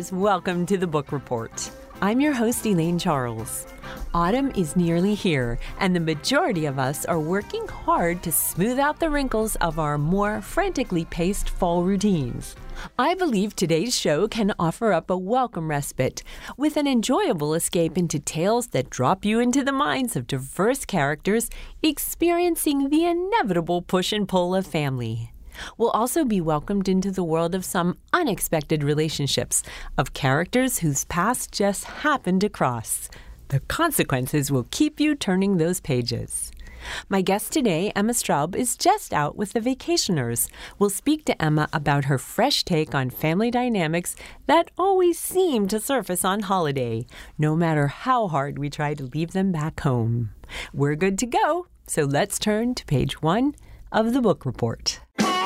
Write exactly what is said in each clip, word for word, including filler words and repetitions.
readers, welcome to the Book Report. I'm your host, Elaine Charles. Autumn is nearly here, and the majority of us are working hard to smooth out the wrinkles of our more frantically paced fall routines. I believe today's show can offer up a welcome respite with an enjoyable escape into tales that drop you into the minds of diverse characters experiencing the inevitable push and pull of family. We'll also be welcomed into the world of some unexpected relationships of characters whose paths just happen to cross. The consequences will keep you turning those pages. My guest today, Emma Straub, is just out with The Vacationers. We'll speak to Emma about her fresh take on family dynamics that always seem to surface on holiday, no matter how hard we try to leave them back home. We're good to go, so let's turn to page one of the Book Report.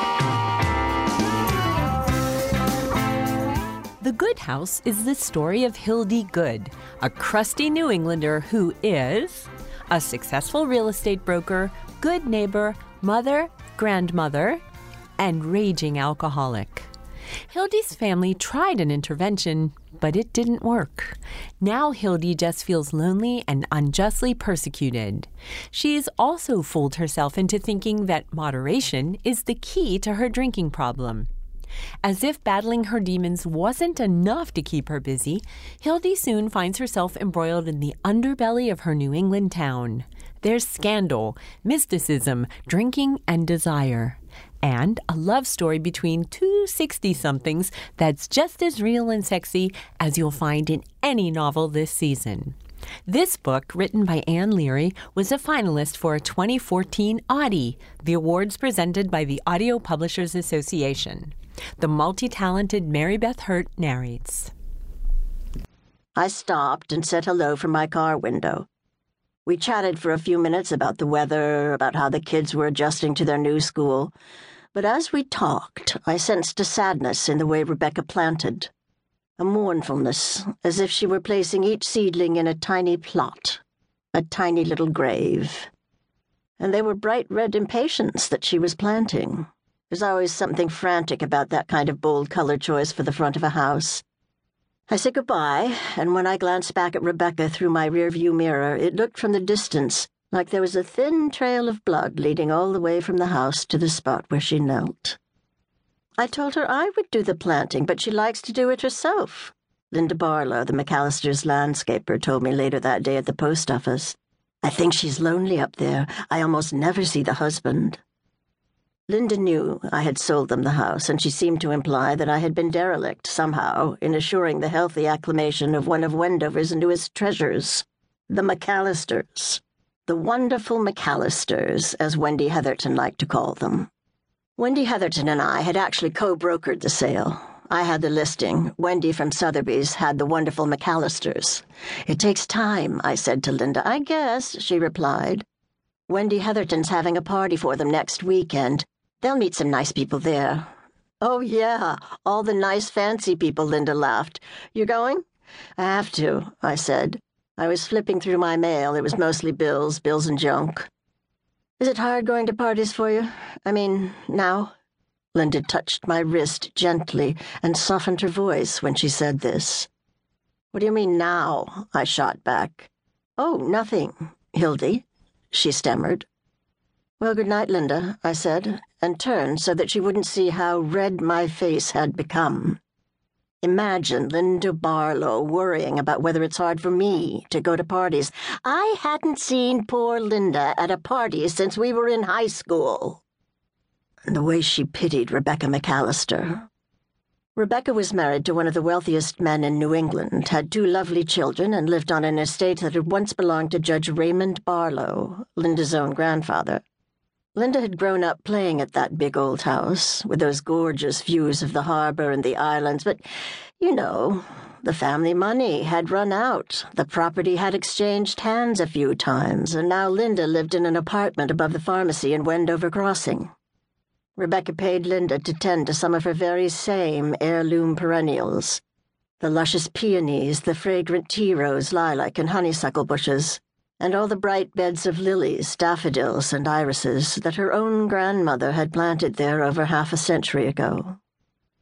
The Good House is the story of Hildy Good, a crusty New Englander who is a successful real estate broker, good neighbor, mother, grandmother, and raging alcoholic. Hildy's family tried an intervention, but it didn't work. Now Hildy just feels lonely and unjustly persecuted. She's also fooled herself into thinking that moderation is the key to her drinking problem. As if battling her demons wasn't enough to keep her busy, Hildy soon finds herself embroiled in the underbelly of her New England town. There's scandal, mysticism, drinking, and desire. And a love story between two sixty-somethings that's just as real and sexy as you'll find in any novel this season. This book, written by Anne Leary, was a finalist for a twenty fourteen Audie, the awards presented by the Audio Publishers Association. The multi-talented Mary Beth Hurt narrates. I stopped and said hello from my car window. We chatted for a few minutes about the weather, about how the kids were adjusting to their new school. But as we talked, I sensed a sadness in the way Rebecca planted. A mournfulness, as if she were placing each seedling in a tiny plot, a tiny little grave. And they were bright red impatiens that she was planting. There's always something frantic about that kind of bold color choice for the front of a house. I said goodbye, and when I glanced back at Rebecca through my rearview mirror, it looked from the distance like there was a thin trail of blood leading all the way from the house to the spot where she knelt. I told her I would do the planting, but she likes to do it herself. Linda Barlow, the McAllisters' landscaper, told me later that day at the post office. I think she's lonely up there. I almost never see the husband. Linda knew I had sold them the house, and she seemed to imply that I had been derelict somehow in assuring the healthy acclamation of one of Wendover's newest treasures, the McAllisters. The wonderful McAllisters, as Wendy Heatherton liked to call them. Wendy Heatherton and I had actually co-brokered the sale. I had the listing. Wendy from Sotheby's had the wonderful McAllisters. It takes time, I said to Linda. I guess, she replied. Wendy Heatherton's having a party for them next weekend. They'll meet some nice people there. Oh, yeah, all the nice fancy people, Linda laughed. You're going? I have to, I said. I was flipping through my mail. It was mostly bills, bills and junk. Is it hard going to parties for you? I mean, now? Linda touched my wrist gently and softened her voice when she said this. What do you mean now? I shot back. Oh, nothing, Hildy, she stammered. Well, good night, Linda, I said, and turned so that she wouldn't see how red my face had become. Imagine Linda Barlow worrying about whether it's hard for me to go to parties. I hadn't seen poor Linda at a party since we were in high school. And the way she pitied Rebecca McAllister. Rebecca was married to one of the wealthiest men in New England, had two lovely children, and lived on an estate that had once belonged to Judge Raymond Barlow, Linda's own grandfather. Linda had grown up playing at that big old house, with those gorgeous views of the harbor and the islands, but, you know, the family money had run out. The property had exchanged hands a few times, and now Linda lived in an apartment above the pharmacy in Wendover Crossing. Rebecca paid Linda to tend to some of her very same heirloom perennials, the luscious peonies, the fragrant tea rose, lilac, and honeysuckle bushes, and all the bright beds of lilies, daffodils, and irises that her own grandmother had planted there over half a century ago.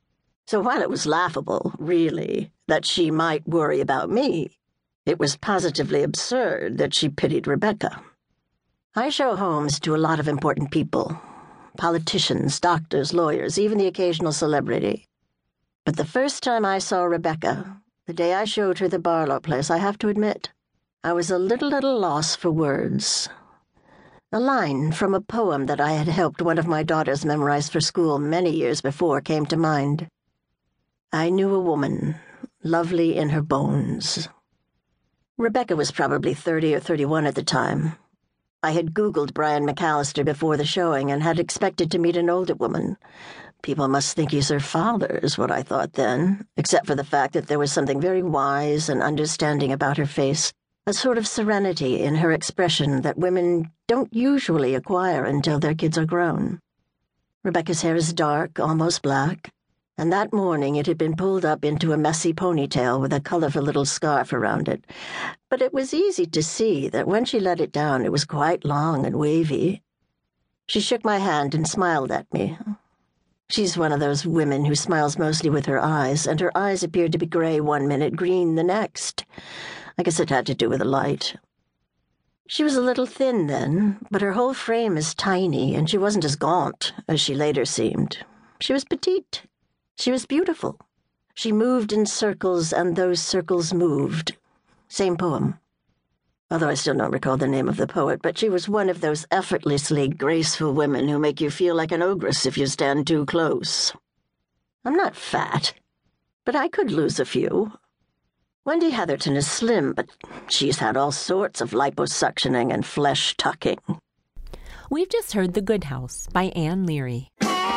So while it was laughable, really, that she might worry about me, it was positively absurd that she pitied Rebecca. I show homes to a lot of important people. Politicians, doctors, lawyers, even the occasional celebrity. But the first time I saw Rebecca, the day I showed her the Barlow place, I have to admit, I was a little at a loss for words. A line from a poem that I had helped one of my daughters memorize for school many years before came to mind. I knew a woman, lovely in her bones. Rebecca was probably thirty or thirty-one at the time. I had Googled Brian McAllister before the showing and had expected to meet an older woman. People must think he's her father, is what I thought then, except for the fact that there was something very wise and understanding about her face, a sort of serenity in her expression that women don't usually acquire until their kids are grown. Rebecca's hair is dark, almost black, and that morning it had been pulled up into a messy ponytail with a colorful little scarf around it. But it was easy to see that when she let it down it was quite long and wavy. She shook my hand and smiled at me. She's one of those women who smiles mostly with her eyes, and her eyes appeared to be gray one minute, green the next. I guess it had to do with the light. She was a little thin then, but her whole frame is tiny, and she wasn't as gaunt as she later seemed. She was petite. She was beautiful. She moved in circles, and those circles moved. Same poem. Although I still don't recall the name of the poet, but she was one of those effortlessly graceful women who make you feel like an ogress if you stand too close. I'm not fat, but I could lose a few. Wendy Heatherton is slim, but she's had all sorts of liposuctioning and flesh tucking. We've just heard The Good House by Anne Leary.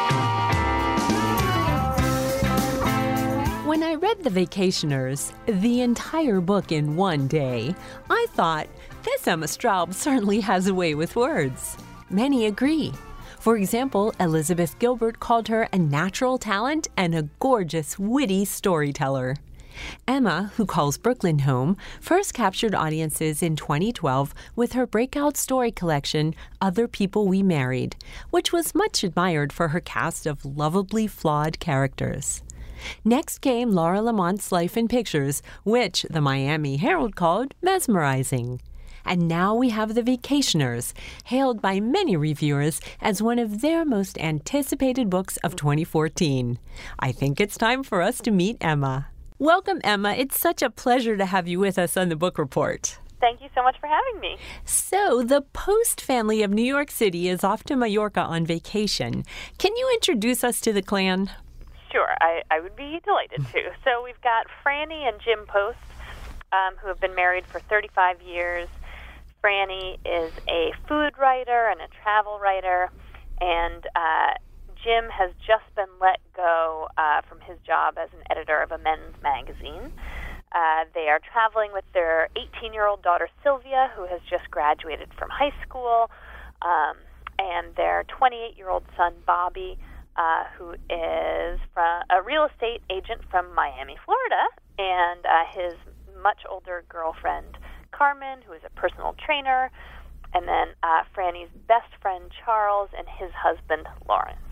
When I read The Vacationers, the entire book in one day, I thought, this Emma Straub certainly has a way with words. Many agree. For example, Elizabeth Gilbert called her a natural talent and a gorgeous, witty storyteller. Emma, who calls Brooklyn home, first captured audiences in twenty twelve with her breakout story collection, Other People We Married, which was much admired for her cast of lovably flawed characters. Next came Laura Lamont's Life in Pictures, which the Miami Herald called mesmerizing. And now we have The Vacationers, hailed by many reviewers as one of their most anticipated books of twenty fourteen. I think it's time for us to meet Emma. Welcome, Emma. It's such a pleasure to have you with us on the Book Report. Thank you so much for having me. So, the Post family of New York City is off to Mallorca on vacation. Can you introduce us to the clan? Sure, I, I would be delighted to. So we've got Franny and Jim Post, um, who have been married for thirty-five years. Franny is a food writer and a travel writer, and uh, Jim has just been let go uh, from his job as an editor of a men's magazine. Uh, they are traveling with their eighteen-year-old daughter, Sylvia, who has just graduated from high school, um, and their twenty-eight-year-old son, Bobby, Uh, who is from, a real estate agent from Miami, Florida, and uh, his much older girlfriend, Carmen, who is a personal trainer, and then uh, Franny's best friend, Charles, and his husband, Lawrence.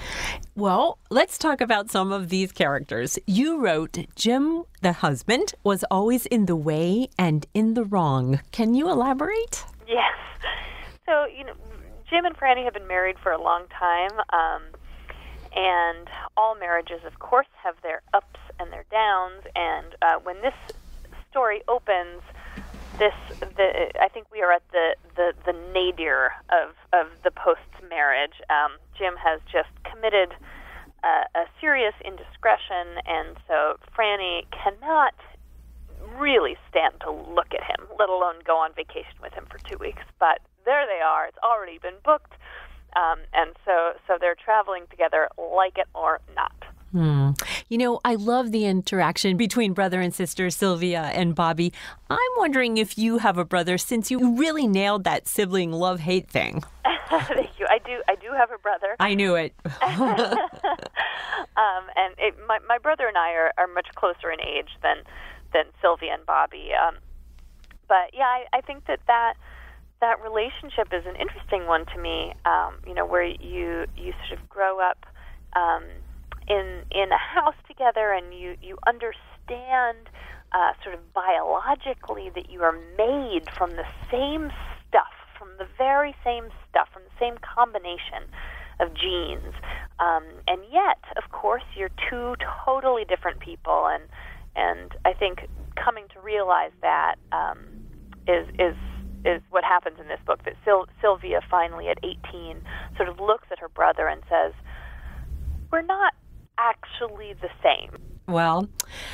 Well, let's talk about some of these characters. You wrote, Jim, the husband, was always in the way and in the wrong. Can you elaborate? Yes. So, you know, Jim and Franny have been married for a long time, um, and all marriages, of course, have their ups and their downs. And uh, when this story opens, this the I think we are at the, the, the nadir of, of the Post's marriage. Um, Jim has just committed uh, a serious indiscretion, and so Franny cannot really stand to look at him, let alone go on vacation with him for two weeks. But there they are. It's already been booked. Um, and so, so they're traveling together, like it or not. Hmm. You know, I love the interaction between brother and sister, Sylvia and Bobby. I'm wondering if you have a brother, since you really nailed that sibling love-hate thing. Thank you. I do. I do have a brother. I knew it. um, and it, my my brother and I are, are much closer in age than than Sylvia and Bobby. Um, but yeah, I, I think that that. That relationship is an interesting one to me, um, you know, where you you sort of grow up um, in in a house together, and you you understand uh, sort of biologically that you are made from the same stuff, from the very same stuff, from the same combination of genes, um, and yet, of course, you're two totally different people, and and I think coming to realize that um, is is is what happens in this book. That Sil- Sylvia finally, at eighteen, sort of looks at her brother and says, "We're not actually the same." Well,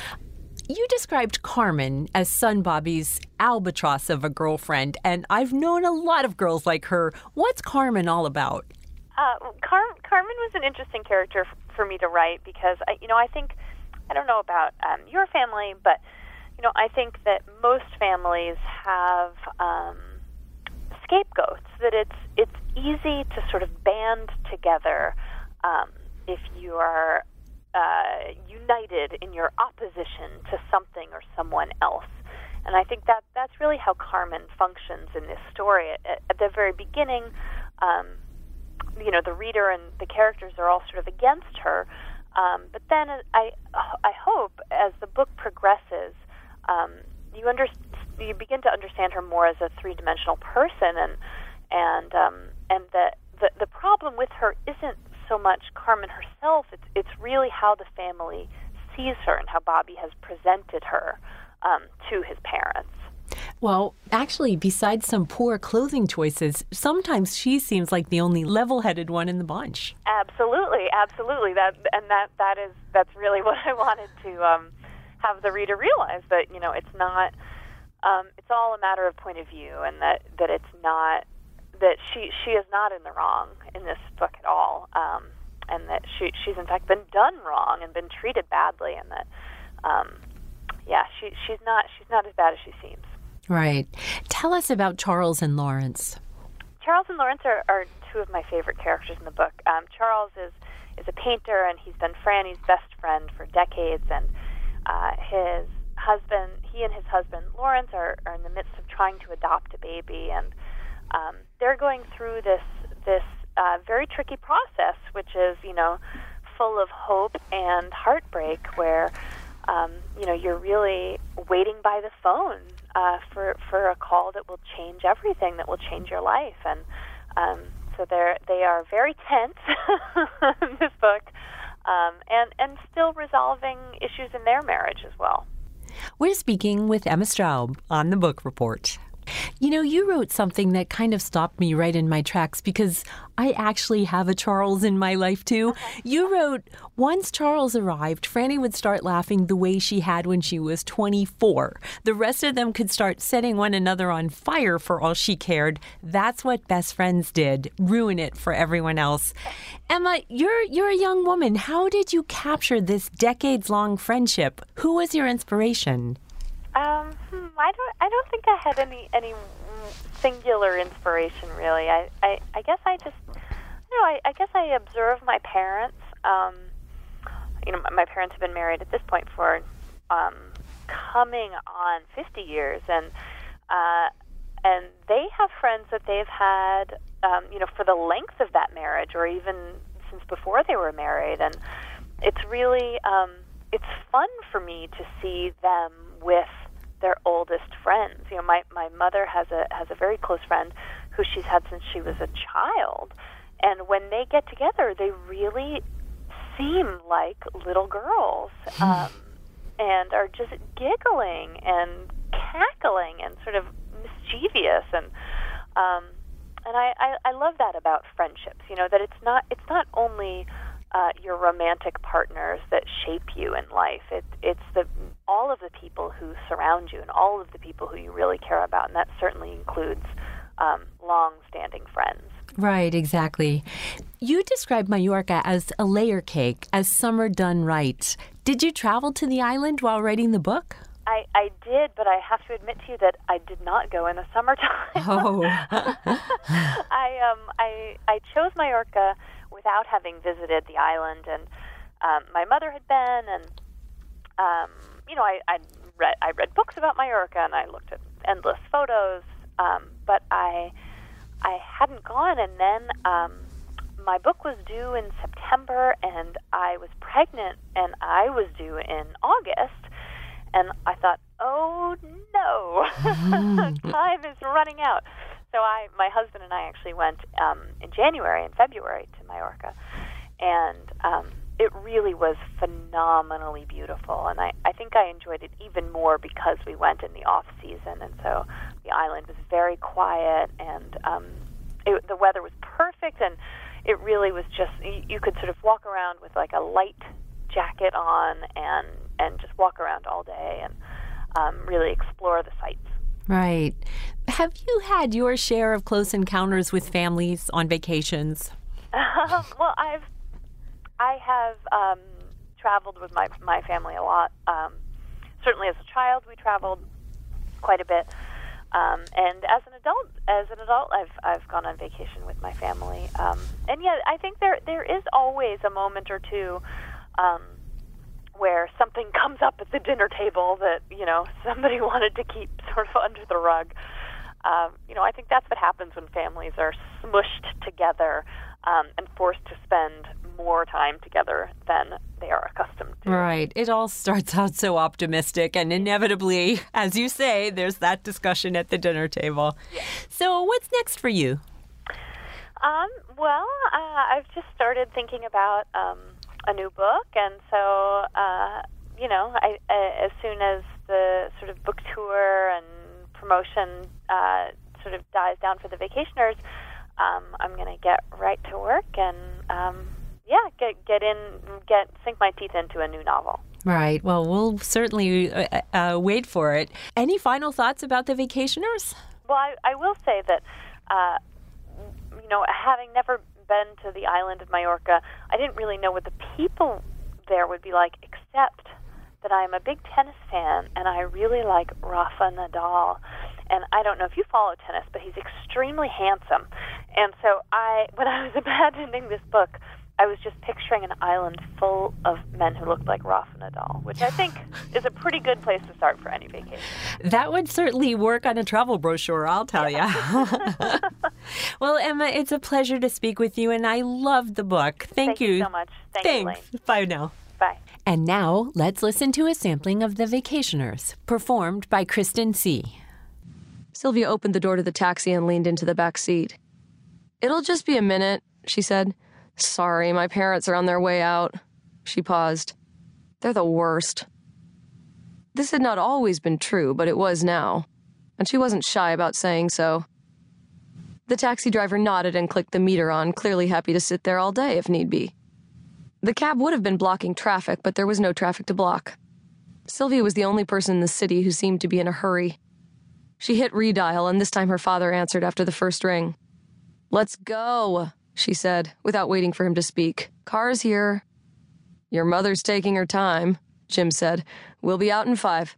you described Carmen as son Bobby's albatross of a girlfriend, and I've known a lot of girls like her. What's Carmen all about? Uh, Car- Carmen was an interesting character f- for me to write because, I, you know, I think, I don't know about um, your family, but, you know, I think that most families have um, scapegoats, that it's it's easy to sort of band together um, if you are uh, united in your opposition to something or someone else. And I think that that's really how Carmen functions in this story. At, at the very beginning, um, you know, the reader and the characters are all sort of against her. Um, but then I, I hope as the book progresses, um, you under, you begin to understand her more as a three-dimensional person, and and um, and the, the the problem with her isn't so much Carmen herself. It's it's really how the family sees her and how Bobby has presented her um, to his parents. Well, actually, besides some poor clothing choices, sometimes she seems like the only level-headed one in the bunch. Absolutely, absolutely. That and that that is that's really what I wanted to um, have the reader realize, that, you know, it's not um, it's all a matter of point of view, and that, that it's not that she she is not in the wrong in this book at all, um, and that she she's in fact been done wrong and been treated badly, and that um, yeah, she she's not she's not as bad as she seems. Right. Tell us about Charles and Lawrence. Charles and Lawrence are, are two of my favorite characters in the book. Um, Charles is, is a painter, and he's been Franny's best friend for decades, and uh, his husband, he and his husband, Lawrence, are, are in the midst of trying to adopt a baby, and um, they're going through this, this uh, very tricky process, which is, you know, full of hope and heartbreak, where Um, you know, you're really waiting by the phone uh, for for a call that will change everything, that will change your life, and um, so they're they are very tense in this book, um, and and still resolving issues in their marriage as well. We're speaking with Emma Straub on the Book Report. You know, you wrote something that kind of stopped me right in my tracks, because I actually have a Charles in my life, too. Okay. You wrote, once Charles arrived, Franny would start laughing the way she had when she was twenty-four. The rest of them could start setting one another on fire for all she cared. That's what best friends did, ruin it for everyone else. Emma, you're you're a young woman. How did you capture this decades-long friendship? Who was your inspiration? Um, hmm, I don't. I don't think I had any any singular inspiration, really. I, I, I guess I just, you know, I, I guess I observe my parents. Um, you know, my, my parents have been married at this point for um, coming on fifty years, and uh, and they have friends that they've had, um, you know, for the length of that marriage, or even since before they were married, and it's really, um, it's fun for me to see them with their oldest friends. You know, my, my mother has a has a very close friend who she's had since she was a child, and when they get together, they really seem like little girls, um, and are just giggling and cackling and sort of mischievous, and um, and I, I, I love that about friendships. You know, that it's not it's not only Uh, your romantic partners that shape you in life. It, it's the all of the people who surround you and all of the people who you really care about, and that certainly includes um, long-standing friends. Right, exactly. You described Mallorca as a layer cake, as summer done right. Did you travel to the island while writing the book? I, I did, but I have to admit to you that I did not go in the summertime. Oh. I um I I chose Mallorca without having visited the island, and um, my mother had been, and um, you know, I I read I read books about Mallorca, and I looked at endless photos, um, but I I hadn't gone, and then um, my book was due in September, and I was pregnant, and I was due in August. And I thought, oh, no, time is running out. So I, my husband and I actually went um, in January and February to Majorca. And um, it really was phenomenally beautiful. And I, I think I enjoyed it even more because we went in the off-season. And so the island was very quiet, and um, it, the weather was perfect. And it really was just, you, you could sort of walk around with like a light jacket on and and just walk around all day and um, really explore the sights. Right. Have you had your share of close encounters with families on vacations? Um, well, I've I have um, traveled with my my family a lot. Um, certainly, as a child, we traveled quite a bit, um, and as an adult, as an adult, I've I've gone on vacation with my family. Um, and yeah, I think there there is always a moment or two Um, where something comes up at the dinner table that, you know, somebody wanted to keep sort of under the rug. Um, you know, I think that's what happens when families are smushed together um, and forced to spend more time together than they are accustomed to. Right. It all starts out so optimistic, and inevitably, as you say, there's that discussion at the dinner table. Yeah. So what's next for you? Um, well, uh, I've just started thinking about um, a new book, and so, uh, you know, I, uh, as soon as the sort of book tour and promotion uh, sort of dies down for the vacationers, um, I'm going to get right to work and, um, yeah, get get in, get sink my teeth into a new novel. Right. Well, we'll certainly uh, uh, wait for it. Any final thoughts about the vacationers? Well, I, I will say that, uh, you know, having never been to the island of Majorca, I didn't really know what the people there would be like, except that I'm a big tennis fan, and I really like Rafa Nadal. And I don't know if you follow tennis, but he's extremely handsome. And so I, when I was imagining this book, I was just picturing an island full of men who looked like Rafa Nadal, which I think is a pretty good place to start for any vacation. That would certainly work on a travel brochure, I'll tell yeah. you. Well, Emma, it's a pleasure to speak with you, and I loved the book. Thank, Thank you. you so much. Thank Thanks. you, Elaine. Bye now. Bye. And now, let's listen to a sampling of The Vacationers, performed by Kristen C. Sylvia opened the door to the taxi and leaned into the back seat. "It'll just be a minute," she said. "Sorry, my parents are on their way out." She paused. "They're the worst." This had not always been true, but it was now, and she wasn't shy about saying so. The taxi driver nodded and clicked the meter on, clearly happy to sit there all day if need be. The cab would have been blocking traffic, but there was no traffic to block. Sylvia was the only person in the city who seemed to be in a hurry. She hit redial, and this time her father answered after the first ring. "Let's go," she said, without waiting for him to speak. "Car's here." "Your mother's taking her time," Jim said. "We'll be out in five."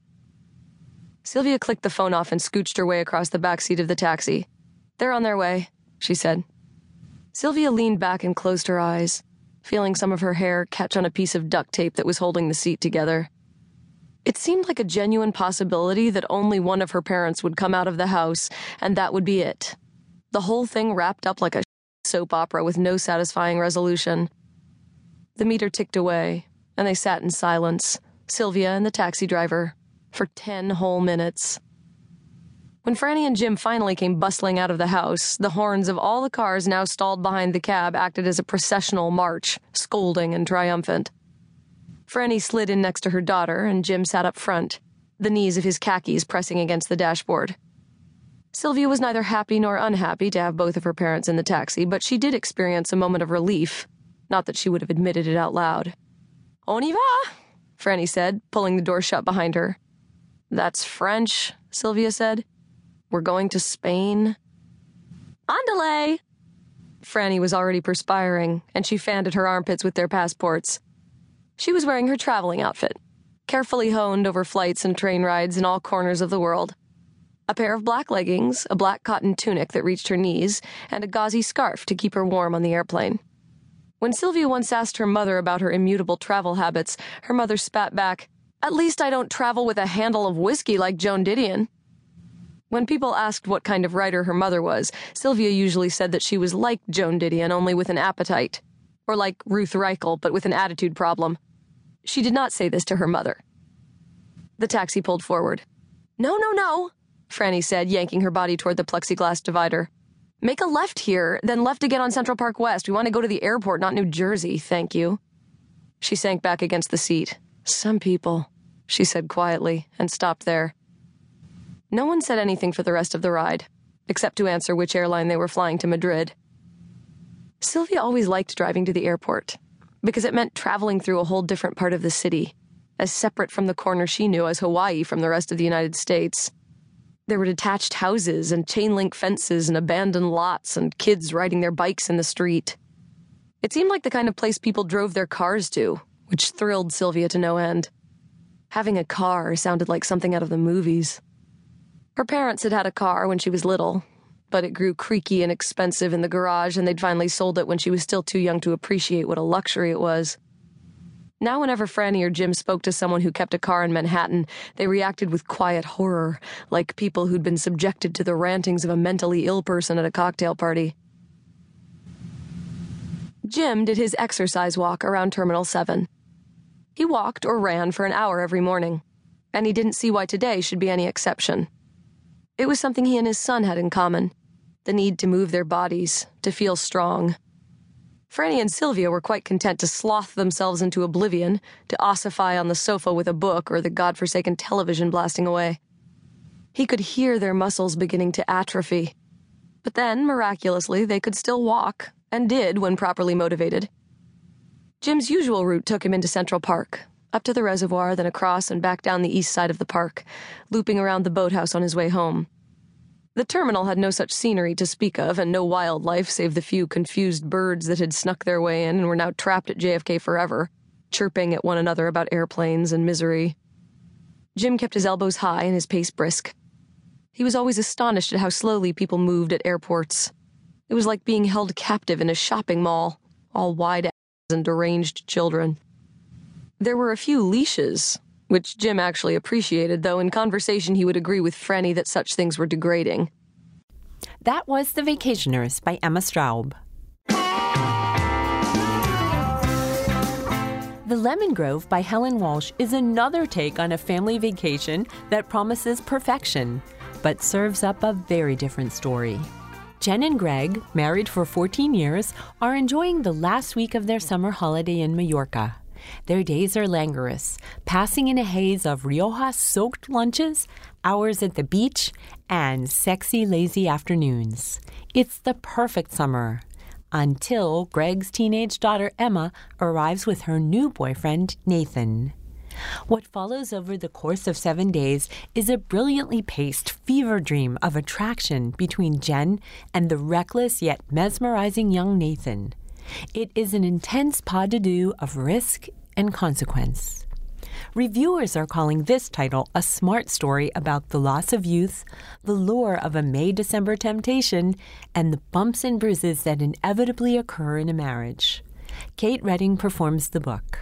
Sylvia clicked the phone off and scooched her way across the back seat of the taxi. "They're on their way," she said. Sylvia leaned back and closed her eyes, feeling some of her hair catch on a piece of duct tape that was holding the seat together. It seemed like a genuine possibility that only one of her parents would come out of the house, and that would be it. The whole thing wrapped up like a soap opera with no satisfying resolution. The meter ticked away, and they sat in silence, Sylvia and the taxi driver, for ten whole minutes. When Franny and Jim finally came bustling out of the house, the horns of all the cars now stalled behind the cab acted as a processional march, scolding and triumphant. Franny slid in next to her daughter, and Jim sat up front, the knees of his khakis pressing against the dashboard. Sylvia was neither happy nor unhappy to have both of her parents in the taxi, but she did experience a moment of relief, not that she would have admitted it out loud. "On y va," Franny said, pulling the door shut behind her. "That's French," Sylvia said. "We're going to Spain." "Andale!" Franny was already perspiring, and she fanned at her armpits with their passports. She was wearing her traveling outfit, carefully honed over flights and train rides in all corners of the world. A pair of black leggings, a black cotton tunic that reached her knees, and a gauzy scarf to keep her warm on the airplane. When Sylvia once asked her mother about her immutable travel habits, her mother spat back, "At least I don't travel with a handle of whiskey like Joan Didion." When people asked what kind of writer her mother was, Sylvia usually said that she was like Joan Didion, only with an appetite. Or like Ruth Reichel, but with an attitude problem. She did not say this to her mother. The taxi pulled forward. No, no, no, Franny said, yanking her body toward the plexiglass divider. Make a left here, then left again on Central Park West. We want to go to the airport, not New Jersey, thank you. She sank back against the seat. Some people, she said quietly, and stopped there. No one said anything for the rest of the ride, except to answer which airline they were flying to Madrid. Sylvia always liked driving to the airport, because it meant traveling through a whole different part of the city, as separate from the corner she knew as Hawaii from the rest of the United States. There were detached houses and chain-link fences and abandoned lots and kids riding their bikes in the street. It seemed like the kind of place people drove their cars to, which thrilled Sylvia to no end. Having a car sounded like something out of the movies. Her parents had had a car when she was little, but it grew creaky and expensive in the garage, and they'd finally sold it when she was still too young to appreciate what a luxury it was. Now whenever Franny or Jim spoke to someone who kept a car in Manhattan, they reacted with quiet horror, like people who'd been subjected to the rantings of a mentally ill person at a cocktail party. Jim did his exercise walk around Terminal seven. He walked or ran for an hour every morning, and he didn't see why today should be any exception. It was something he and his son had in common, the need to move their bodies, to feel strong. Franny and Sylvia were quite content to sloth themselves into oblivion, to ossify on the sofa with a book or the godforsaken television blasting away. He could hear their muscles beginning to atrophy. But then, miraculously, they could still walk, and did when properly motivated. Jim's usual route took him into Central Park, up to the reservoir, then across and back down the east side of the park, looping around the boathouse on his way home. The terminal had no such scenery to speak of, and no wildlife save the few confused birds that had snuck their way in and were now trapped at J F K forever, chirping at one another about airplanes and misery. Jim kept his elbows high and his pace brisk. He was always astonished at how slowly people moved at airports. It was like being held captive in a shopping mall, all wide asses and deranged children. There were a few leashes, which Jim actually appreciated, though in conversation he would agree with Franny that such things were degrading. That was The Vacationers by Emma Straub. The Lemon Grove by Helen Walsh is another take on a family vacation that promises perfection, but serves up a very different story. Jen and Greg, married for fourteen years, are enjoying the last week of their summer holiday in Mallorca. Their days are languorous, passing in a haze of Rioja-soaked lunches, hours at the beach, and sexy, lazy afternoons. It's the perfect summer, until Greg's teenage daughter Emma arrives with her new boyfriend, Nathan. What follows over the course of seven days is a brilliantly paced fever dream of attraction between Jen and the reckless yet mesmerizing young Nathan. It is an intense pas de deux of risk and consequence. Reviewers are calling this title a smart story about the loss of youth, the lure of a May-December temptation, and the bumps and bruises that inevitably occur in a marriage. Kate Redding performs the book.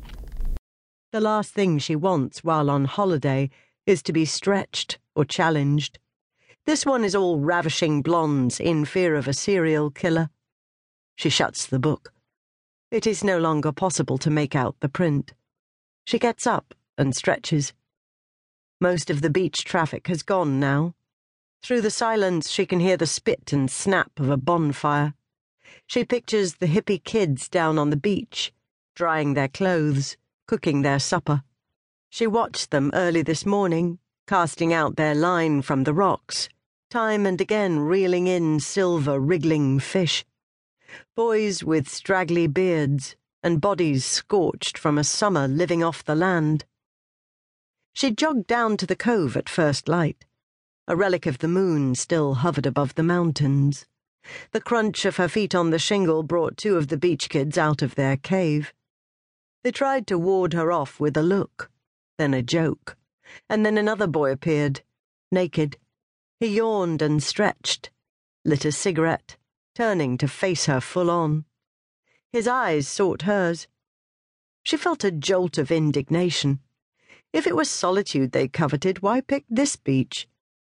The last thing she wants while on holiday is to be stretched or challenged. This one is all ravishing blondes in fear of a serial killer. She shuts the book. It is no longer possible to make out the print. She gets up and stretches. Most of the beach traffic has gone now. Through the silence she can hear the spit and snap of a bonfire. She pictures the hippie kids down on the beach, drying their clothes, cooking their supper. She watched them early this morning, casting out their line from the rocks, time and again reeling in silver wriggling fish. Boys with straggly beards and bodies scorched from a summer living off the land. She jogged down to the cove at first light. A relic of the moon still hovered above the mountains. The crunch of her feet on the shingle brought two of the beach kids out of their cave. They tried to ward her off with a look, then a joke, and then another boy appeared, naked. He yawned and stretched, lit a cigarette, turning to face her full on. His eyes sought hers. She felt a jolt of indignation. If it was solitude they coveted, why pick this beach?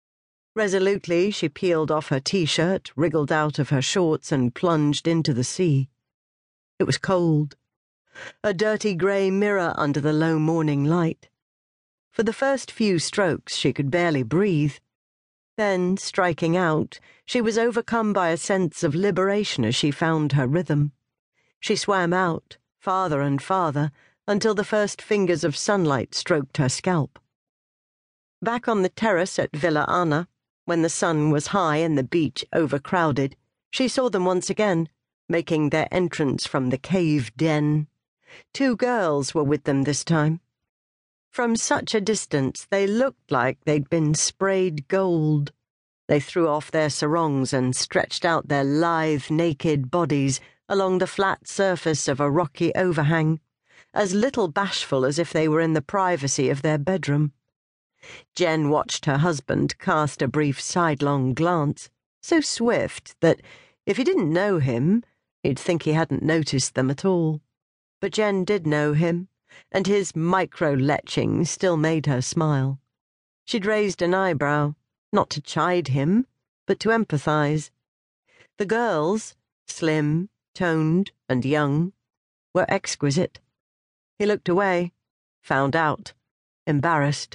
Resolutely, she peeled off her T-shirt, wriggled out of her shorts, and plunged into the sea. It was cold. A dirty grey mirror under the low morning light. For the first few strokes, she could barely breathe. Then, striking out, she was overcome by a sense of liberation as she found her rhythm. She swam out, farther and farther, until the first fingers of sunlight stroked her scalp. Back on the terrace at Villa Anna, when the sun was high and the beach overcrowded, she saw them once again, making their entrance from the cave den. Two girls were with them this time. From such a distance, they looked like they'd been sprayed gold. They threw off their sarongs and stretched out their lithe, naked bodies along the flat surface of a rocky overhang, as little bashful as if they were in the privacy of their bedroom. Jen watched her husband cast a brief sidelong glance, so swift that, if he didn't know him, he'd think he hadn't noticed them at all. But Jen did know him, and his micro-leching still made her smile. She'd raised an eyebrow, not to chide him, but to empathize. The girls, slim, toned, and young, were exquisite. He looked away, found out, embarrassed.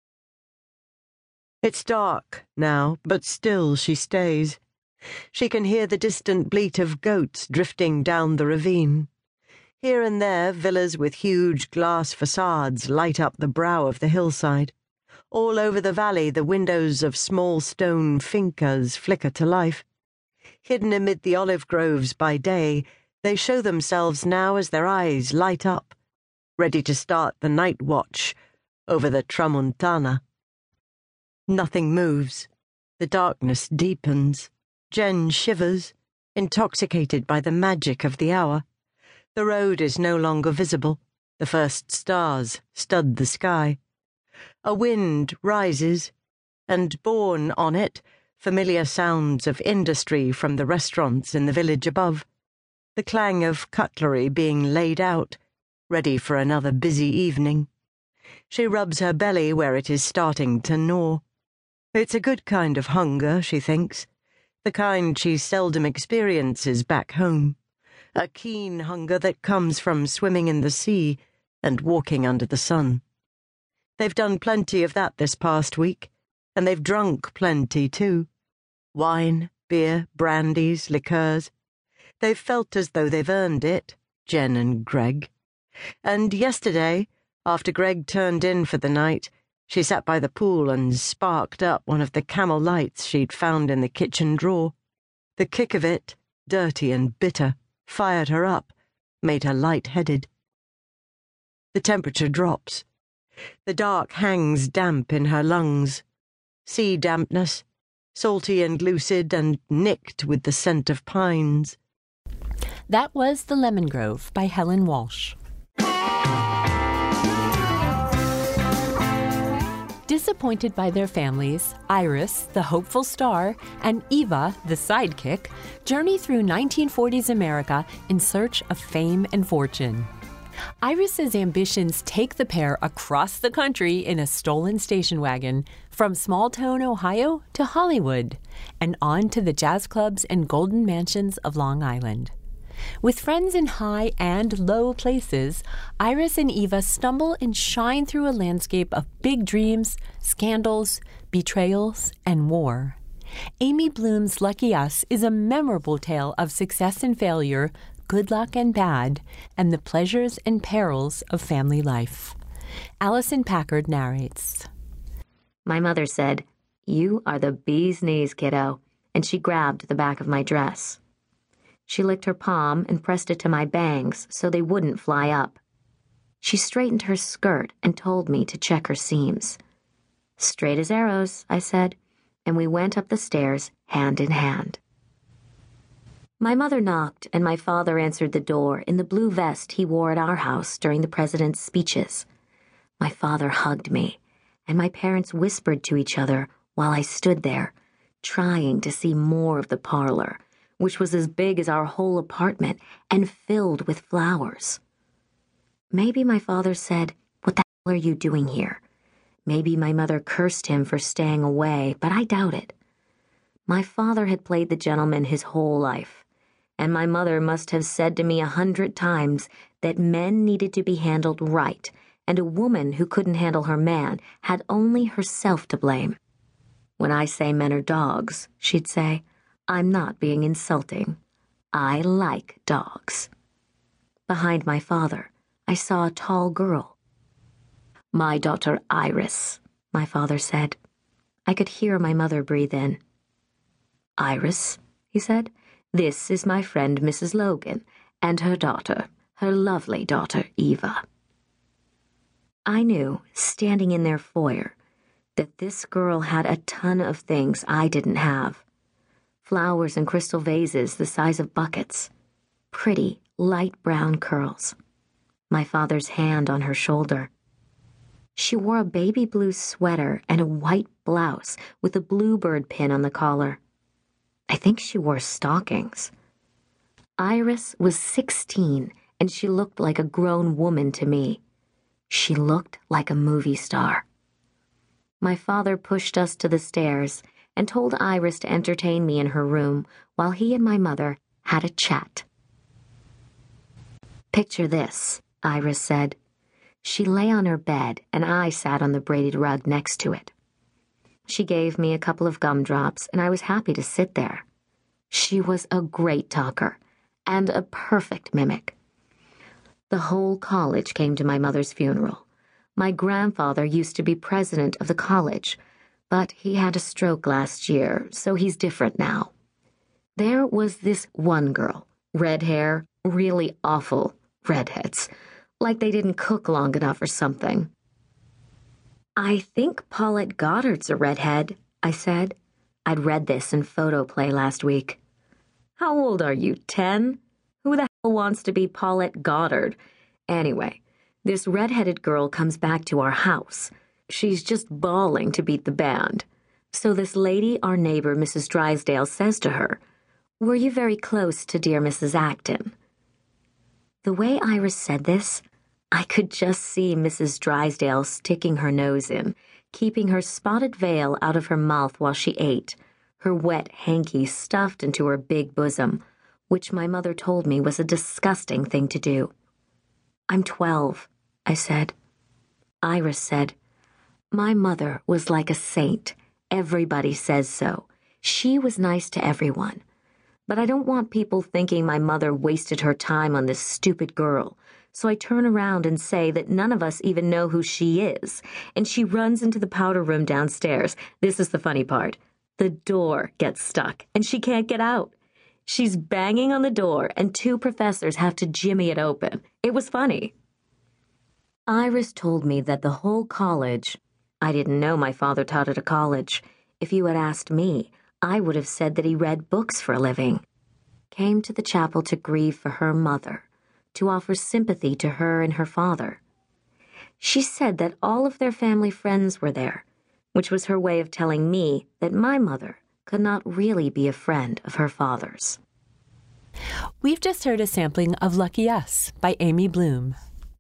It's dark now, but still she stays. She can hear the distant bleat of goats drifting down the ravine. Here and there, villas with huge glass facades light up the brow of the hillside. All over the valley, the windows of small stone fincas flicker to life. Hidden amid the olive groves by day, they show themselves now as their eyes light up, ready to start the night watch over the Tramontana. Nothing moves. The darkness deepens. Jen shivers, intoxicated by the magic of the hour. The road is no longer visible. The first stars stud the sky. A wind rises, and borne on it, familiar sounds of industry from the restaurants in the village above. The clang of cutlery being laid out, ready for another busy evening. She rubs her belly where it is starting to gnaw. It's a good kind of hunger, she thinks, the kind she seldom experiences back home. A keen hunger that comes from swimming in the sea and walking under the sun. They've done plenty of that this past week, and they've drunk plenty too. Wine, beer, brandies, liqueurs. They've felt as though they've earned it, Jen and Greg. And yesterday, after Greg turned in for the night, she sat by the pool and sparked up one of the Camel lights she'd found in the kitchen drawer. The kick of it, dirty and bitter, fired her up, made her light-headed. The temperature drops. The dark hangs damp in her lungs. Sea dampness, salty and lucid and nicked with the scent of pines. That was The Lemon Grove by Helen Walsh. Disappointed by their families, Iris, the hopeful star, and Eva, the sidekick, journey through nineteen forties America in search of fame and fortune. Iris's ambitions take the pair across the country in a stolen station wagon, from small-town Ohio to Hollywood, and on to the jazz clubs and golden mansions of Long Island. With friends in high and low places, Iris and Eva stumble and shine through a landscape of big dreams, scandals, betrayals, and war. Amy Bloom's Lucky Us is a memorable tale of success and failure, good luck and bad, and the pleasures and perils of family life. Allison Packard narrates. My mother said, "You are the bee's knees, kiddo," and she grabbed the back of my dress. She licked her palm and pressed it to my bangs so they wouldn't fly up. She straightened her skirt and told me to check her seams. "Straight as arrows," I said, and we went up the stairs hand in hand. My mother knocked, and my father answered the door in the blue vest he wore at our house during the president's speeches. My father hugged me, and my parents whispered to each other while I stood there, trying to see more of the parlor, which was as big as our whole apartment and filled with flowers. Maybe my father said, "What the hell are you doing here?" Maybe my mother cursed him for staying away, but I doubt it. My father had played the gentleman his whole life, and my mother must have said to me a hundred times that men needed to be handled right, and a woman who couldn't handle her man had only herself to blame. When I say men are dogs, she'd say, I'm not being insulting. I like dogs. Behind my father, I saw a tall girl. My daughter Iris, my father said. I could hear my mother breathe in. Iris, he said, this is my friend Missus Logan, and her daughter, her lovely daughter Eva. I knew, standing in their foyer, that this girl had a ton of things I didn't have. Flowers in crystal vases the size of buckets. Pretty, light brown curls. My father's hand on her shoulder. She wore a baby blue sweater and a white blouse with a bluebird pin on the collar. I think she wore stockings. Iris was sixteen, and she looked like a grown woman to me. She looked like a movie star. My father pushed us to the stairs and told Iris to entertain me in her room while he and my mother had a chat. Picture this, Iris said. She lay on her bed, and I sat on the braided rug next to it. She gave me a couple of gumdrops, and I was happy to sit there. She was a great talker, and a perfect mimic. The whole college came to my mother's funeral. My grandfather used to be president of the college, but he had a stroke last year, so he's different now. There was this one girl, red hair, really awful redheads, like they didn't cook long enough or something. I think Paulette Goddard's a redhead, I said. I'd read this in Photoplay last week. How old are you, ten? Who the hell wants to be Paulette Goddard? Anyway, this redheaded girl comes back to our house. She's just bawling to beat the band. So this lady, our neighbor, Missus Drysdale, says to her, "Were you very close to dear Missus Acton?" The way Iris said this, I could just see Missus Drysdale sticking her nose in, keeping her spotted veil out of her mouth while she ate, her wet hanky stuffed into her big bosom, which my mother told me was a disgusting thing to do. I'm twelve, I said. Iris said, my mother was like a saint. Everybody says so. She was nice to everyone. But I don't want people thinking my mother wasted her time on this stupid girl. So I turn around and say that none of us even know who she is, and she runs into the powder room downstairs. This is the funny part. The door gets stuck, and she can't get out. She's banging on the door, and two professors have to jimmy it open. It was funny. Iris told me that the whole college... I didn't know my father taught at a college. If you had asked me, I would have said that he read books for a living. Came to the chapel to grieve for her mother, to offer sympathy to her and her father. She said that all of their family friends were there, which was her way of telling me that my mother could not really be a friend of her father's. We've just heard a sampling of Lucky Us by Amy Bloom.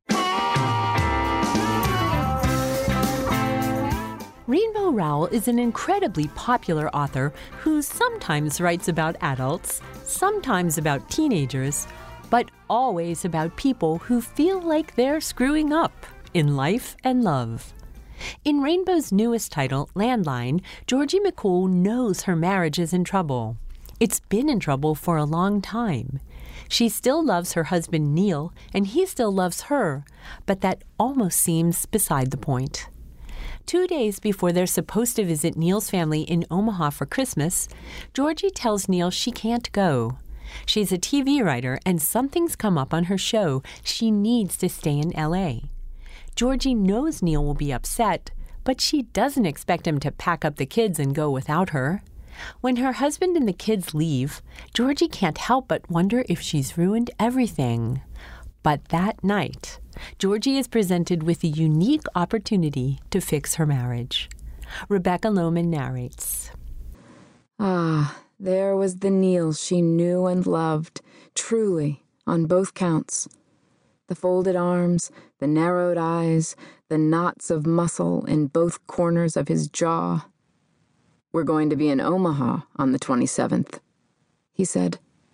Rainbow Rowell is an incredibly popular author who sometimes writes about adults, sometimes about teenagers, but always about people who feel like they're screwing up in life and love. In Rainbow's newest title, Landline, Georgie McCool knows her marriage is in trouble. It's been in trouble for a long time. She still loves her husband, Neil, and he still loves her, but that almost seems beside the point. Two days before they're supposed to visit Neil's family in Omaha for Christmas, Georgie tells Neil she can't go. She's a T V writer, and something's come up on her show. She needs to stay in L A. Georgie knows Neil will be upset, but she doesn't expect him to pack up the kids and go without her. When her husband and the kids leave, Georgie can't help but wonder if she's ruined everything. But that night, Georgie is presented with a unique opportunity to fix her marriage. Rebecca Lohman narrates. Ah, there was the Neil she knew and loved, truly, on both counts. The folded arms, the narrowed eyes, the knots of muscle in both corners of his jaw. "We're going to be in Omaha on the twenty-seventh, he said.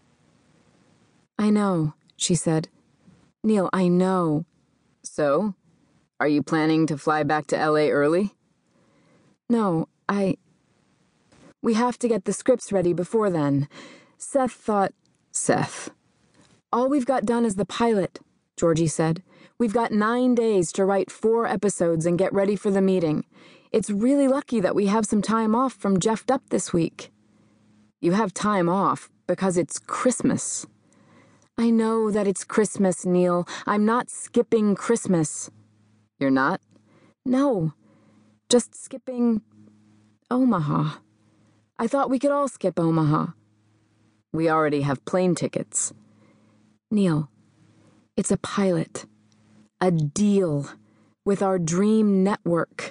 "I know," she said. "Neil, I know." "So? Are you planning to fly back to L A early?" "No, I... We have to get the scripts ready before then. Seth thought..." "Seth." "All we've got done is the pilot," Georgie said. "We've got nine days to write four episodes and get ready for the meeting. It's really lucky that we have some time off from Jeffed Up this week." "You have time off because it's Christmas." "I know that it's Christmas, Neil. I'm not skipping Christmas." "You're not?" "No. Just skipping... Omaha. I thought we could all skip Omaha." "We already have plane tickets." "Neil, it's a pilot. A deal. With our dream network."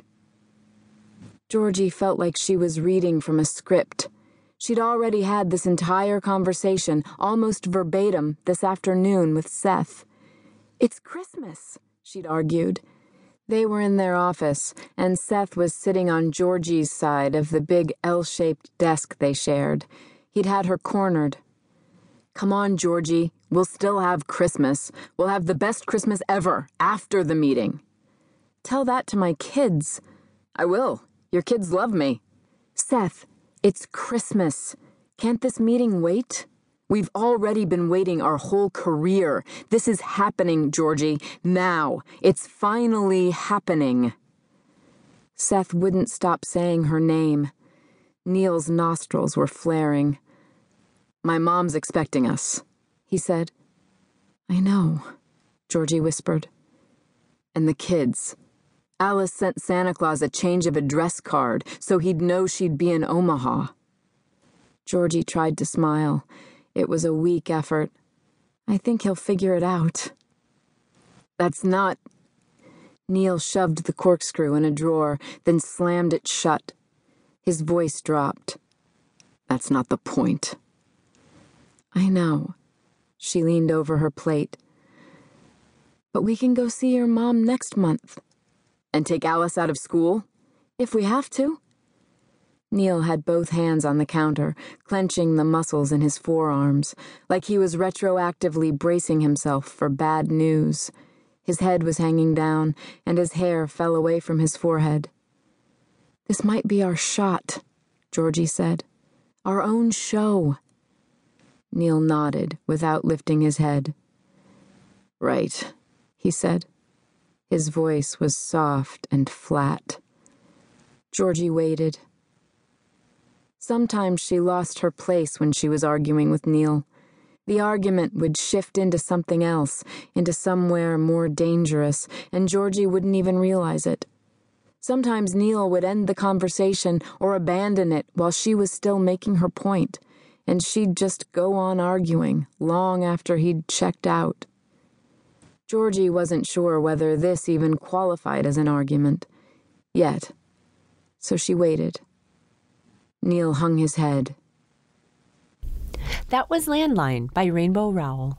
Georgie felt like she was reading from a script. She'd already had this entire conversation, almost verbatim, this afternoon with Seth. "It's Christmas," she'd argued. They were in their office, and Seth was sitting on Georgie's side of the big L-shaped desk they shared. He'd had her cornered. "Come on, Georgie. We'll still have Christmas. We'll have the best Christmas ever, after the meeting." "Tell that to my kids." "I will. Your kids love me." "Seth, it's Christmas. Can't this meeting wait?" "We've already been waiting our whole career. This is happening, Georgie. Now. It's finally happening." Seth wouldn't stop saying her name. Neil's nostrils were flaring. "My mom's expecting us," he said. "I know," Georgie whispered. "And the kids. Alice sent Santa Claus a change of address card so he'd know she'd be in Omaha." Georgie tried to smile. It was a weak effort. "I think he'll figure it out." "That's not..." Neil shoved the corkscrew in a drawer, then slammed it shut. His voice dropped. "That's not the point." "I know." She leaned over her plate. "But we can go see your mom next month." "And take Alice out of school?" "If we have to." Neil had both hands on the counter, clenching the muscles in his forearms, like he was retroactively bracing himself for bad news. His head was hanging down, and his hair fell away from his forehead. "This might be our shot," Georgie said. "Our own show." Neil nodded without lifting his head. "Right," he said. His voice was soft and flat. Georgie waited. Sometimes she lost her place when she was arguing with Neil. The argument would shift into something else, into somewhere more dangerous, and Georgie wouldn't even realize it. Sometimes Neil would end the conversation or abandon it while she was still making her point, and she'd just go on arguing long after he'd checked out. Georgie wasn't sure whether this even qualified as an argument. Yet. So she waited. Neil hung his head. That was Landline by Rainbow Rowell.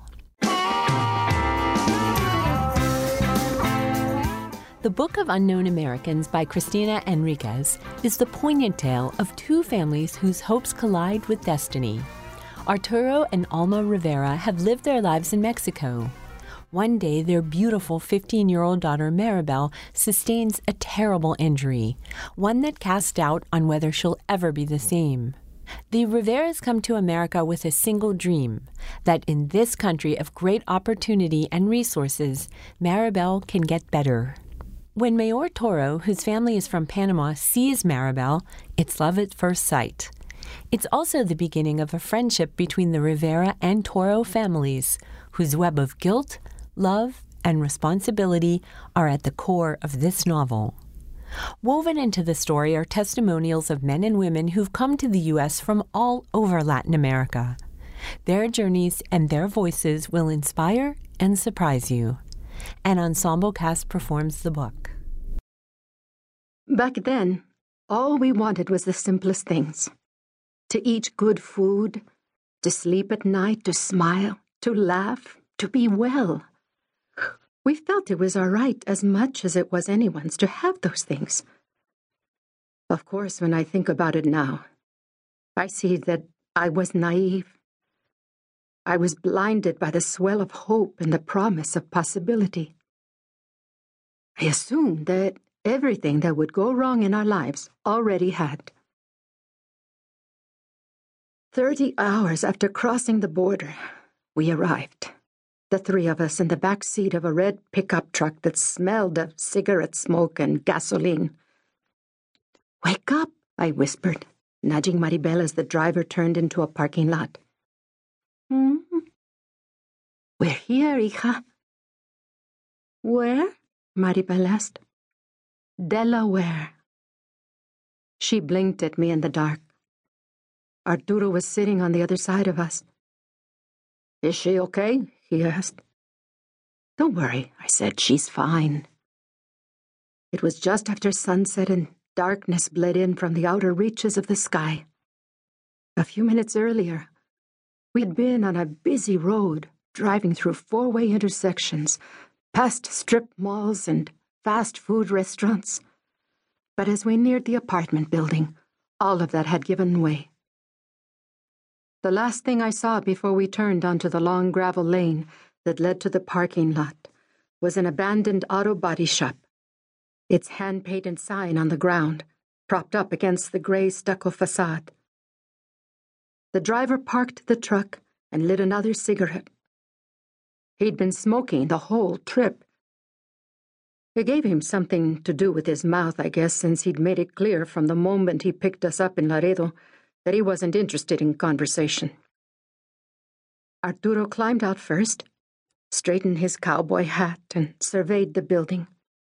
The Book of Unknown Americans by Cristina Enriquez is the poignant tale of two families whose hopes collide with destiny. Arturo and Alma Rivera have lived their lives in Mexico. One day, their beautiful fifteen-year-old daughter Maribel sustains a terrible injury, one that casts doubt on whether she'll ever be the same. The Riveras come to America with a single dream, that in this country of great opportunity and resources, Maribel can get better. When Mayor Toro, whose family is from Panama, sees Maribel, it's love at first sight. It's also the beginning of a friendship between the Rivera and Toro families, whose web of guilt, love, and responsibility are at the core of this novel. Woven into the story are testimonials of men and women who've come to the U S from all over Latin America. Their journeys and their voices will inspire and surprise you. An ensemble cast performs the book. Back then, all we wanted was the simplest things. To eat good food, to sleep at night, to smile, to laugh, to be well. We felt it was our right as much as it was anyone's to have those things. Of course, when I think about it now, I see that I was naive. I was blinded by the swell of hope and the promise of possibility. I assumed that everything that would go wrong in our lives already had. Thirty hours after crossing the border, we arrived. The three of us in the back seat of a red pickup truck that smelled of cigarette smoke and gasoline. "Wake up," I whispered, nudging Maribel as the driver turned into a parking lot. "Hmm? We're here, hija." "Where?" Maribel asked. "Delaware." She blinked at me in the dark. Arturo was sitting on the other side of us. "Is she okay?" he asked. "Don't worry," I said. "She's fine." It was just after sunset and darkness bled in from the outer reaches of the sky. A few minutes earlier, we had been on a busy road, driving through four-way intersections, past strip malls and fast food restaurants. But as we neared the apartment building, all of that had given way. The last thing I saw before we turned onto the long gravel lane that led to the parking lot was an abandoned auto body shop, its hand-painted sign on the ground, propped up against the gray stucco facade. The driver parked the truck and lit another cigarette. He'd been smoking the whole trip. It gave him something to do with his mouth, I guess, since he'd made it clear from the moment he picked us up in Laredo that he wasn't interested in conversation. Arturo climbed out first, straightened his cowboy hat, and surveyed the building.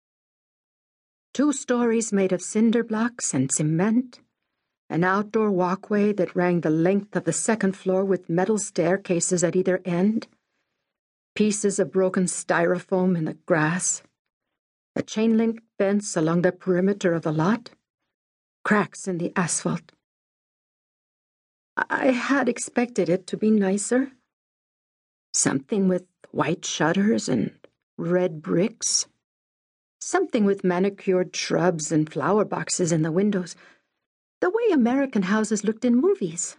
Two stories made of cinder blocks and cement, an outdoor walkway that ran the length of the second floor with metal staircases at either end, pieces of broken styrofoam in the grass, a chain-link fence along the perimeter of the lot, cracks in the asphalt. I had expected it to be nicer. Something with white shutters and red bricks. Something with manicured shrubs and flower boxes in the windows, the way American houses looked in movies.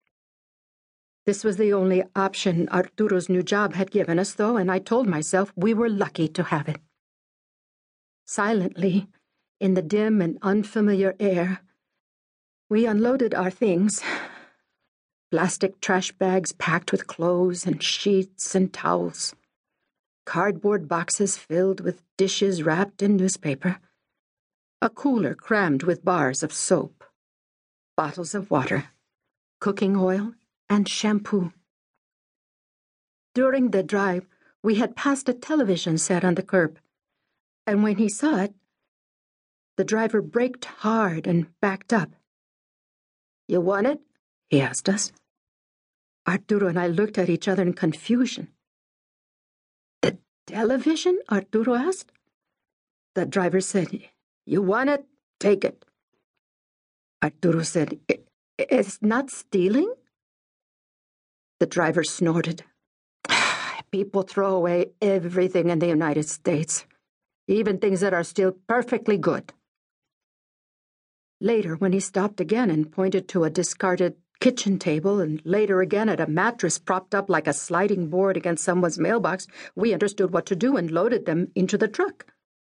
This was the only option Arturo's new job had given us, though, and I told myself we were lucky to have it. Silently, in the dim and unfamiliar air, we unloaded our things. Plastic trash bags packed with clothes and sheets and towels. Cardboard boxes filled with dishes wrapped in newspaper. A cooler crammed with bars of soap. Bottles of water, cooking oil, and shampoo. During the drive, we had passed a television set on the curb, and when he saw it, the driver braked hard and backed up. "You want it?" he asked us. Arturo and I looked at each other in confusion. "The television?" Arturo asked. The driver said, "You want it? Take it." Arturo said, "It's not stealing?" The driver snorted. "People throw away everything in the United States, even things that are still perfectly good." Later, when he stopped again and pointed to a discarded kitchen table, and later again at a mattress propped up like a sliding board against someone's mailbox, we understood what to do and loaded them into the truck.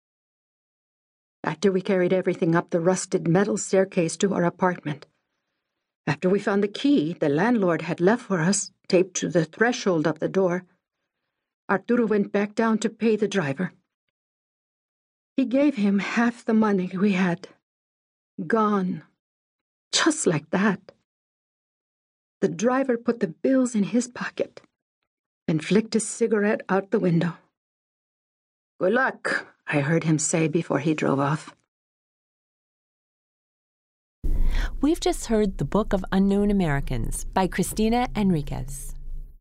After we carried everything up the rusted metal staircase to our apartment, after we found the key the landlord had left for us, taped to the threshold of the door, Arturo went back down to pay the driver. He gave him half the money we had. Gone. Just like that. The driver put the bills in his pocket and flicked his cigarette out the window. "Good luck," I heard him say before he drove off. We've just heard The Book of Unknown Americans by Cristina Enriquez.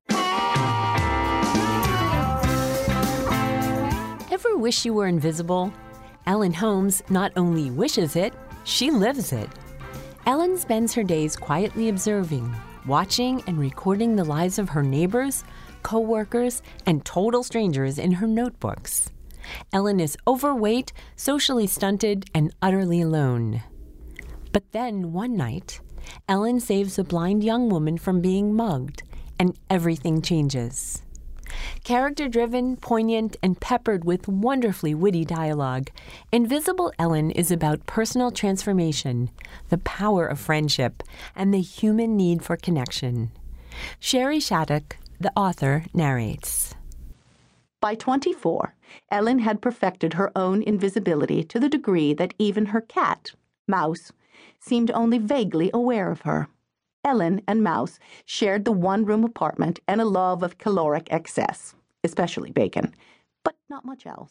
Ever wish you were invisible? Ellen Holmes not only wishes it, she lives it. Ellen spends her days quietly observing, watching and recording the lives of her neighbors, co-workers, and total strangers in her notebooks. Ellen is overweight, socially stunted, and utterly alone. But then, one night, Ellen saves a blind young woman from being mugged, and everything changes. Character-driven, poignant, and peppered with wonderfully witty dialogue, Invisible Ellen is about personal transformation, the power of friendship, and the human need for connection. Sherry Shattuck, the author, narrates. By twenty-four, Ellen had perfected her own invisibility to the degree that even her cat, Mouse, seemed only vaguely aware of her. Ellen and Mouse shared the one-room apartment and a love of caloric excess, especially bacon, but not much else.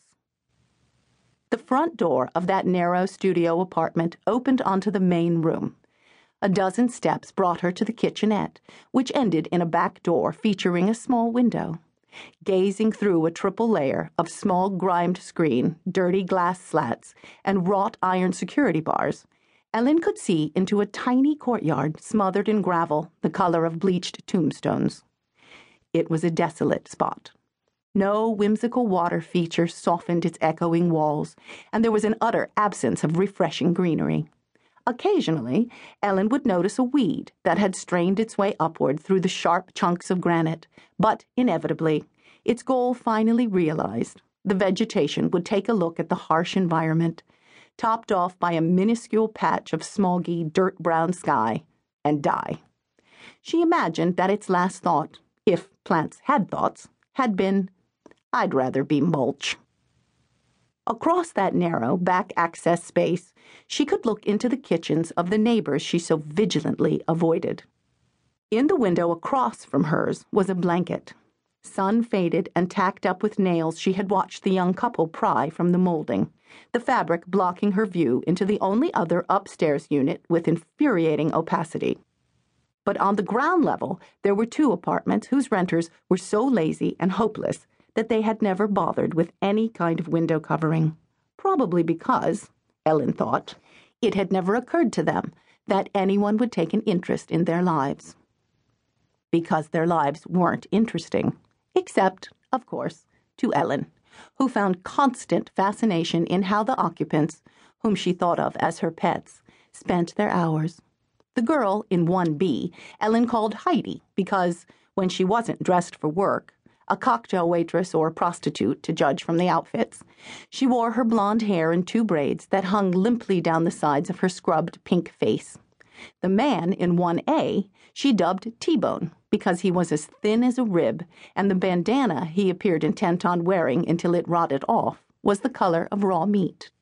The front door of that narrow studio apartment opened onto the main room. A dozen steps brought her to the kitchenette, which ended in a back door featuring a small window. Gazing through a triple layer of small grimed screen, dirty glass slats, and wrought iron security bars, Ellen could see into a tiny courtyard smothered in gravel the color of bleached tombstones. It was a desolate spot. No whimsical water feature softened its echoing walls, and there was an utter absence of refreshing greenery. Occasionally, Ellen would notice a weed that had strained its way upward through the sharp chunks of granite, but inevitably, its goal finally realized. The vegetation would take a look at the harsh environment, topped off by a minuscule patch of smoggy, dirt-brown sky, and die. She imagined that its last thought, if plants had thoughts, had been, "I'd rather be mulch." Across that narrow, back-access space, she could look into the kitchens of the neighbors she so vigilantly avoided. In the window across from hers was a blanket, sun-faded and tacked up with nails she had watched the young couple pry from the molding, the fabric blocking her view into the only other upstairs unit with infuriating opacity. But on the ground level, there were two apartments whose renters were so lazy and hopeless that they had never bothered with any kind of window covering, probably because, Ellen thought, it had never occurred to them that anyone would take an interest in their lives. Because their lives weren't interesting, except, of course, to Ellen, who found constant fascination in how the occupants, whom she thought of as her pets, spent their hours. The girl in one B, Ellen called Heidi because, when she wasn't dressed for work, a cocktail waitress or prostitute to judge from the outfits, she wore her blonde hair in two braids that hung limply down the sides of her scrubbed pink face. The man in one A she dubbed T-Bone because he was as thin as a rib, and the bandana he appeared intent on wearing until it rotted off was the color of raw meat.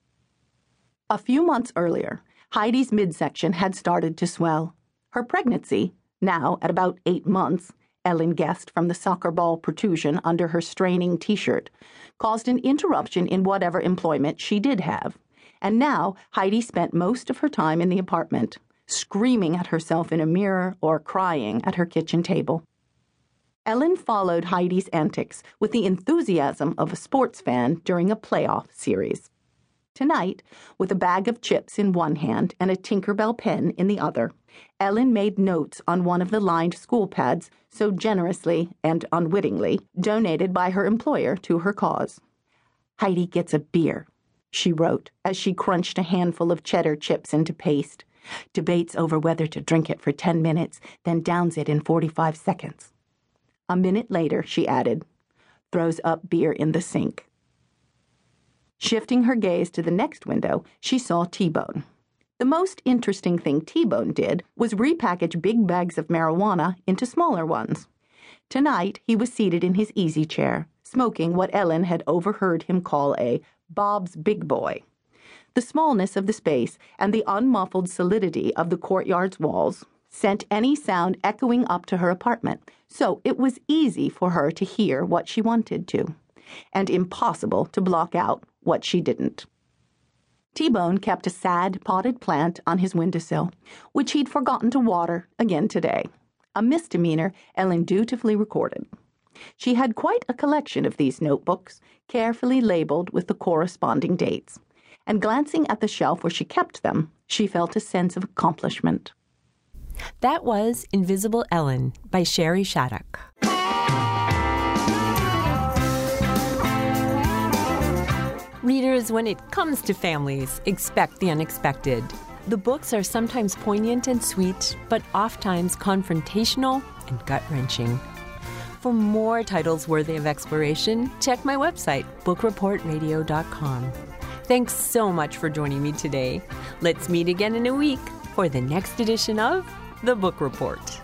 A few months earlier, Heidi's midsection had started to swell. Her pregnancy, now at about eight months, Ellen guessed from the soccer ball protrusion under her straining T-shirt, caused an interruption in whatever employment she did have. And now Heidi spent most of her time in the apartment, screaming at herself in a mirror or crying at her kitchen table. Ellen followed Heidi's antics with the enthusiasm of a sports fan during a playoff series. Tonight, with a bag of chips in one hand and a Tinkerbell pen in the other, Ellen made notes on one of the lined school pads so generously and unwittingly donated by her employer to her cause. "Heidi gets a beer," she wrote as she crunched a handful of cheddar chips into paste, debates over whether to drink it for ten minutes, then downs it in forty-five seconds. A minute later, she added, throws up beer in the sink. Shifting her gaze to the next window, she saw T-Bone. The most interesting thing T-Bone did was repackage big bags of marijuana into smaller ones. Tonight, he was seated in his easy chair, smoking what Ellen had overheard him call a Bob's Big Boy. The smallness of the space and the unmuffled solidity of the courtyard's walls sent any sound echoing up to her apartment, so it was easy for her to hear what she wanted to, and impossible to block out what she didn't. T-Bone kept a sad potted plant on his windowsill, which he'd forgotten to water again today, a misdemeanor Ellen dutifully recorded. She had quite a collection of these notebooks, carefully labeled with the corresponding dates, and glancing at the shelf where she kept them, she felt a sense of accomplishment. That was Invisible Ellen by Sherry Shattuck. Readers, when it comes to families, expect the unexpected. The books are sometimes poignant and sweet, but oftentimes confrontational and gut-wrenching. For more titles worthy of exploration, check my website, book report radio dot com. Thanks so much for joining me today. Let's meet again in a week for the next edition of The Book Report.